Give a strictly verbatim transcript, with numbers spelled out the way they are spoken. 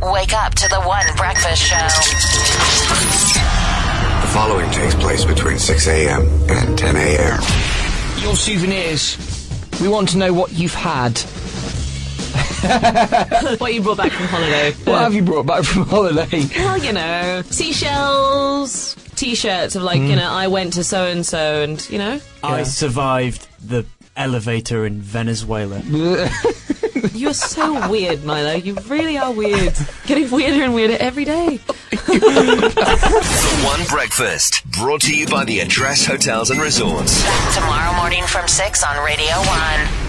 Wake up to the One Breakfast Show. The following takes place between six a.m. and ten a.m. Your souvenirs. We want to know what you've had. What you brought back from holiday. What have you brought back from holiday? Well, you know, seashells, T-shirts of like, mm. you know, I went to so-and-so and, you know. I yeah. survived the elevator in Venezuela. You're so weird, Milo. You really are weird. Getting weirder and weirder every day. The One Breakfast, brought to you by the Address Hotels and Resorts. Back tomorrow morning from six on Radio one.